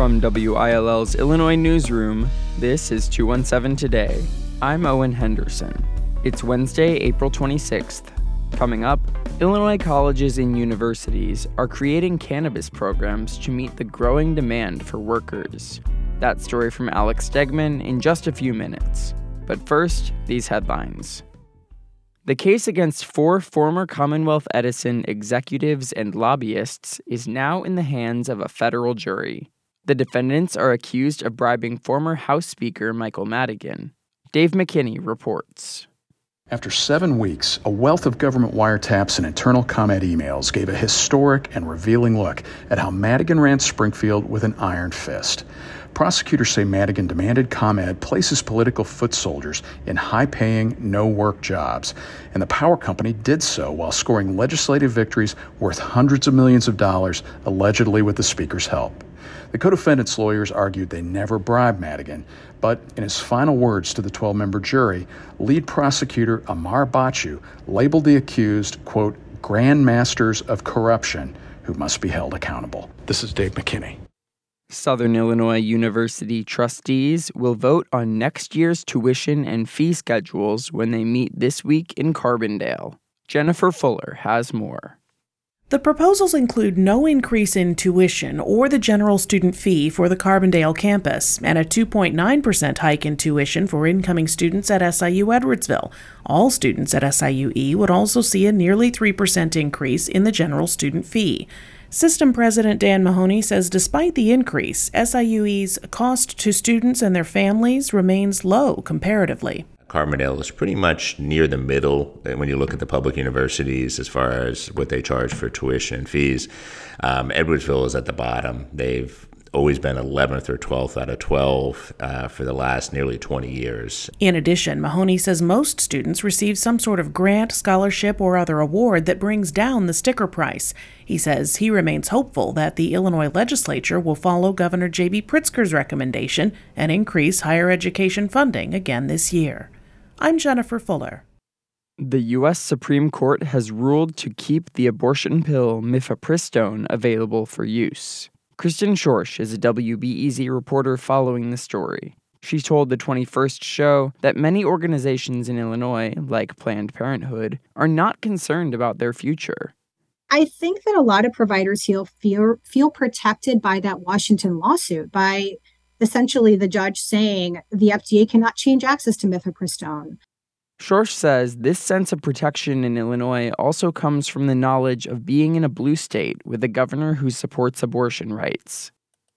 From WILL's Illinois Newsroom, this is 217 Today. I'm Owen Henderson. It's Wednesday, April 26th. Coming up, Illinois colleges and universities are creating cannabis programs to meet the growing demand for workers. That story from Alex Stegman in just a few minutes. But first, these headlines. The case against 4 former Commonwealth Edison executives and lobbyists is now in the hands of a federal jury. The defendants are accused of bribing former House Speaker Michael Madigan. Dave McKinney reports. After 7 weeks, a wealth of government wiretaps and internal ComEd emails gave a historic and revealing look at how Madigan ran Springfield with an iron fist. Prosecutors say Madigan demanded ComEd place his political foot soldiers in high-paying, no-work jobs, and the power company did so while scoring legislative victories worth hundreds of millions of dollars, allegedly with the Speaker's help. The co-defendants' lawyers argued they never bribed Madigan, but in his final words to the 12-member jury, lead prosecutor Amar Bachu labeled the accused, quote, grand masters of corruption who must be held accountable. This is Dave McKinney. Southern Illinois University trustees will vote on next year's tuition and fee schedules when they meet this week in Carbondale. Jennifer Fuller has more. The proposals include no increase in tuition or the general student fee for the Carbondale campus and a 2.9% hike in tuition for incoming students at SIU Edwardsville. All students at SIUE would also see a nearly 3% increase in the general student fee. System President Dan Mahoney says despite the increase, SIUE's cost to students and their families remains low comparatively. Carbondale is pretty much near the middle when you look at the public universities as far as what they charge for tuition and fees. Edwardsville is at the bottom. They've always been 11th or 12th out of 12 for the last nearly 20 years. In addition, Mahoney says most students receive some sort of grant, scholarship, or other award that brings down the sticker price. He says he remains hopeful that the Illinois legislature will follow Governor J.B. Pritzker's recommendation and increase higher education funding again this year. I'm Jennifer Fuller. The U.S. Supreme Court has ruled to keep the abortion pill mifepristone available for use. Kristen Schorsch is a WBEZ reporter following the story. She told the 21st Show that many organizations in Illinois, like Planned Parenthood, are not concerned about their future. I think that a lot of providers feel protected by that Washington lawsuit, by essentially the judge saying the FDA cannot change access to mifepristone. Schorsch says this sense of protection in Illinois also comes from the knowledge of being in a blue state with a governor who supports abortion rights.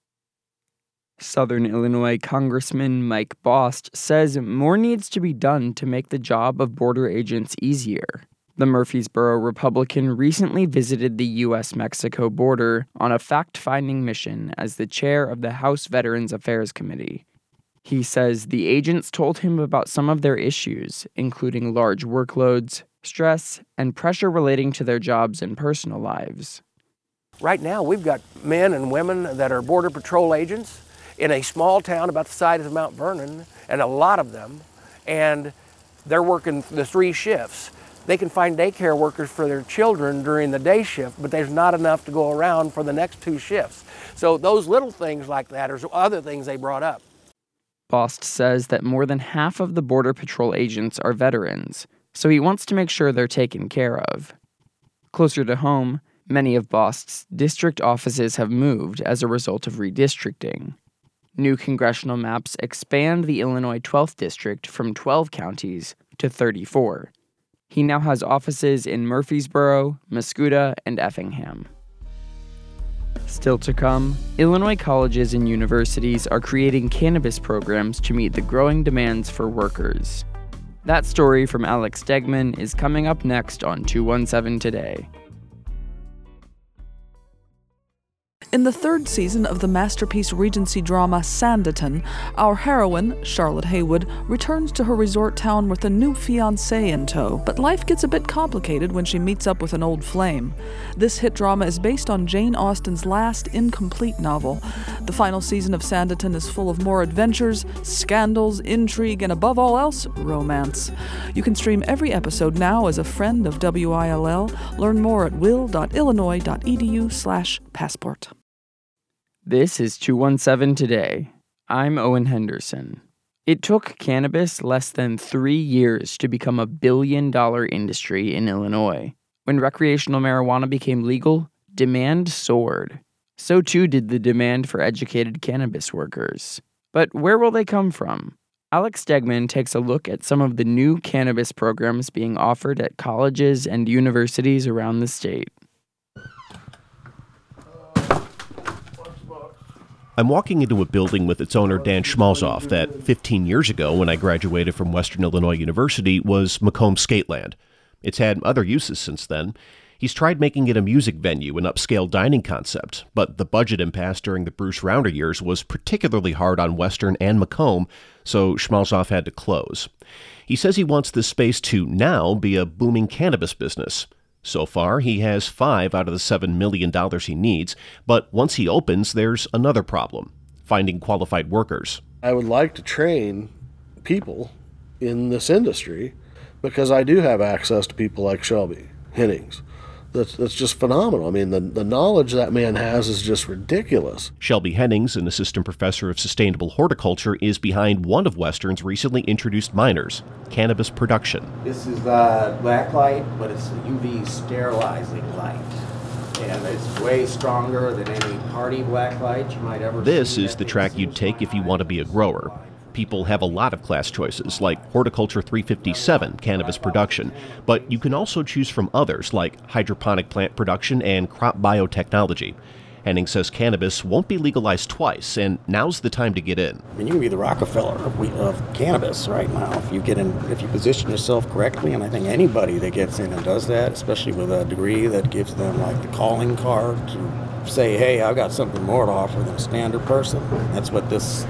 Southern Illinois Congressman Mike Bost says more needs to be done to make the job of border agents easier. The Murfreesboro Republican recently visited the U.S.-Mexico border on a fact-finding mission as the chair of the House Veterans Affairs Committee. He says the agents told him about some of their issues, including large workloads, stress, and pressure relating to their jobs and personal lives. Right now, we've got men and women that are Border Patrol agents in a small town about the size of Mount Vernon, and a lot of them, and they're working the 3 shifts. They can find daycare workers for their children during the day shift, but there's not enough to go around for the next 2 shifts. So those little things like that are other things they brought up. Bost says that more than half of the Border Patrol agents are veterans, so he wants to make sure they're taken care of. Closer to home, many of Bost's district offices have moved as a result of redistricting. New congressional maps expand the Illinois 12th District from 12 counties to 34. He now has offices in Murfreesboro, Muscuda, and Effingham. Still to come, Illinois colleges and universities are creating cannabis programs to meet the growing demands for workers. That story from Alex Stegman is coming up next on 217 Today. In the 3rd season of the masterpiece Regency drama Sanditon, our heroine, Charlotte Haywood, returns to her resort town with a new fiancé in tow, but life gets a bit complicated when she meets up with an old flame. This hit drama is based on Jane Austen's last incomplete novel. The final season of Sanditon is full of more adventures, scandals, intrigue, and above all else, romance. You can stream every episode now as a friend of WILL. Learn more at will.illinois.edu/passport. This is 217 Today. I'm Owen Henderson. It took cannabis less than 3 years to become a billion-dollar industry in Illinois. When recreational marijuana became legal, demand soared. So too did the demand for educated cannabis workers. But where will they come from? Alex Stegman takes a look at some of the new cannabis programs being offered at colleges and universities around the state. I'm walking into a building with its owner, Dan Schmalzoff, that 15 years ago, when I graduated from Western Illinois University, was Macomb Skateland. It's had other uses since then. He's tried making it a music venue, an upscale dining concept, but the budget impasse during the Bruce Rounder years was particularly hard on Western and Macomb, so Schmalzoff had to close. He says he wants this space to now be a booming cannabis business. So far, he has 5 out of the $7 million he needs, but once he opens, there's another problem: finding qualified workers. I would like to train people in this industry because I do have access to people like Shelby Hennings. That's just phenomenal. I mean, the knowledge that man has is just ridiculous. Shelby Hennings, an assistant professor of sustainable horticulture, is behind one of Western's recently introduced minors, cannabis production. This is black light, but it's a UV sterilizing light. And it's way stronger than any party black light you might ever see. This is the track you'd take if you want to be a grower. People have a lot of class choices, like Horticulture 357, cannabis production, but you can also choose from others, like hydroponic plant production and crop biotechnology. Henning says cannabis won't be legalized twice, and now's the time to get in. I mean, you can be the Rockefeller of cannabis right now if you position yourself correctly, and I think anybody that gets in and does that, especially with a degree that gives them like the calling card to say, hey, I've got something more to offer than a standard person. That's what this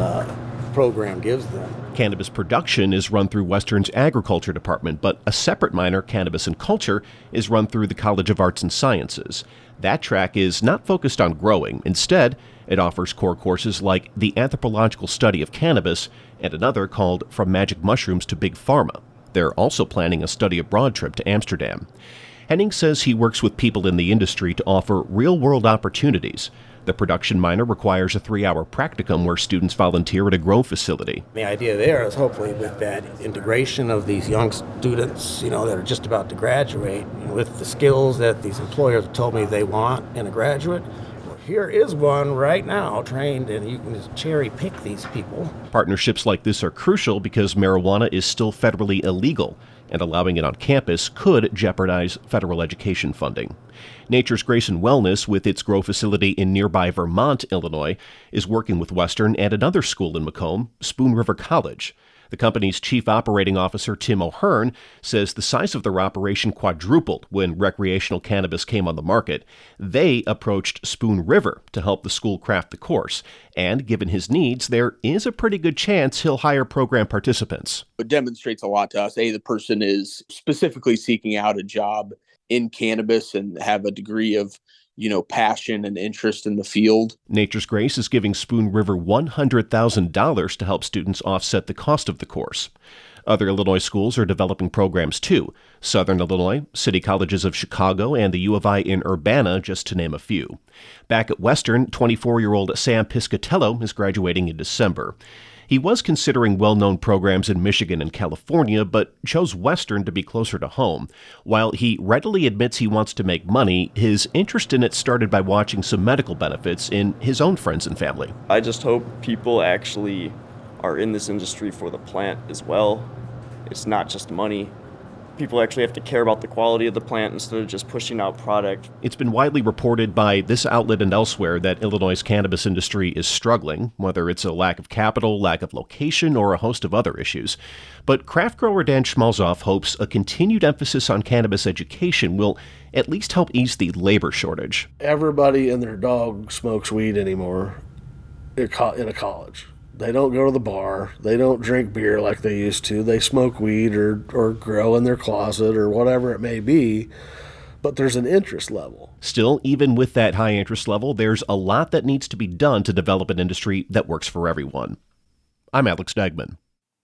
program gives them. Cannabis production is run through Western's agriculture department, but a separate minor, cannabis and culture, is run through the College of Arts and Sciences. That track is not focused on growing. Instead, it offers core courses like the anthropological study of cannabis and another called From Magic Mushrooms to Big Pharma. They're also planning a study abroad trip to Amsterdam. Henning says he works with people in the industry to offer real-world opportunities. The production minor requires a 3-hour practicum where students volunteer at a grow facility. The idea there is hopefully with that integration of these young students, that are just about to graduate, with the skills that these employers have told me they want in a graduate. Well, here is one right now trained, and you can just cherry pick these people. Partnerships like this are crucial because marijuana is still federally illegal, and allowing it on campus could jeopardize federal education funding. Nature's Grace and Wellness, with its grow facility in nearby Vermont, Illinois, is working with Western and another school in Macomb, Spoon River College. The company's chief operating officer, Tim O'Hearn, says the size of their operation quadrupled when recreational cannabis came on the market. They approached Spoon River to help the school craft the course, and given his needs, there is a pretty good chance he'll hire program participants. It demonstrates a lot to us. The person is specifically seeking out a job in cannabis and have a degree of passion and interest in the field. Nature's Grace is giving Spoon River $100,000 to help students offset the cost of the course. Other Illinois schools are developing programs too. Southern Illinois, City Colleges of Chicago, and the U of I in Urbana, just to name a few. Back at Western, 24-year-old Sam Piscatello is graduating in December. He was considering well-known programs in Michigan and California, but chose Western to be closer to home. While he readily admits he wants to make money, his interest in it started by watching some medical benefits in his own friends and family. I just hope people actually are in this industry for the plant as well. It's not just money. People actually have to care about the quality of the plant instead of just pushing out product. It's been widely reported by this outlet and elsewhere that Illinois' cannabis industry is struggling, whether it's a lack of capital, lack of location, or a host of other issues. But craft grower Dan Schmalzoff hopes a continued emphasis on cannabis education will at least help ease the labor shortage. Everybody and their dog smokes weed anymore in a college. They don't go to the bar. They don't drink beer like they used to. They smoke weed or grow in their closet or whatever it may be. But there's an interest level. Still, even with that high interest level, there's a lot that needs to be done to develop an industry that works for everyone. I'm Alex Stegman.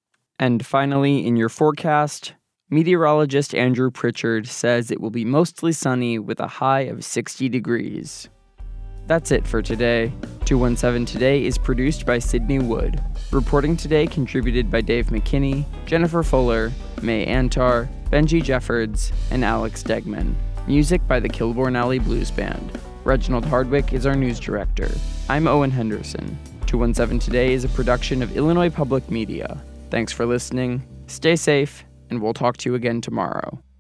And finally, in your forecast, meteorologist Andrew Pritchard says it will be mostly sunny with a high of 60 degrees. That's it for today. 217 Today is produced by Sydney Wood. Reporting today contributed by Dave McKinney, Jennifer Fuller, May Antar, Benji Jeffords, and Alex Degman. Music by the Kilbourne Alley Blues Band. Reginald Hardwick is our news director. I'm Owen Henderson. 217 Today is a production of Illinois Public Media. Thanks for listening, stay safe, and we'll talk to you again tomorrow.